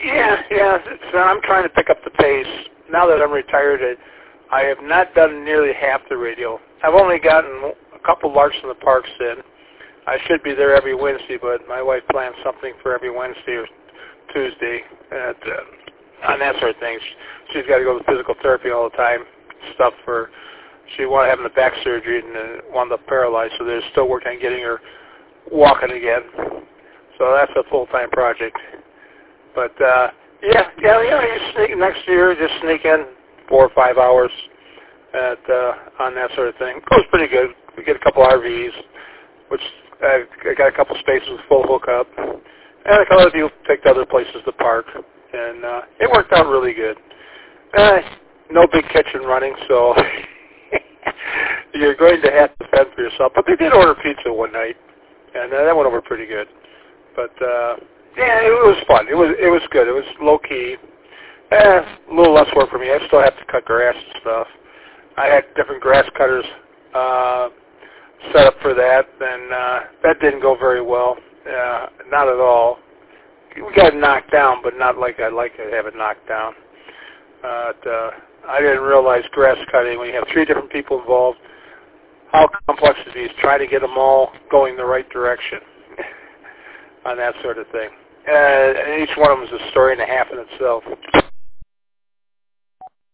Yeah. So I'm trying to pick up the pace. Now that I'm retired, I have not done nearly half the radio. I've only gotten a couple Larks in the Parks in. I should be there every Wednesday, but my wife plans something for every Wednesday or Tuesday on that sort of thing. She's got to go to physical therapy all the time, stuff for, she wanted having the back surgery and wound up paralyzed, so they're still working on getting her walking again. So that's a full-time project. But, you sneak next year, just sneak in 4 or 5 hours on that sort of thing. It goes pretty good. We get a couple RVs, which I got a couple spaces with full hookup, and a couple of people picked other places to park, and it worked out really good. No big kitchen running, so you're going to have to fend for yourself. But they did order pizza one night, and that went over pretty good. But it was fun. It was good. It was low key. A little less work for me. I still have to cut grass and stuff. I had different grass cutters set up for that, and that didn't go very well. Not at all. We got it knocked down, but not like I'd like to have it knocked down. I didn't realize grass cutting, when you have 3 different people involved, how complex it is trying to get them all going the right direction on that sort of thing. And each one of them is a story and a half in itself.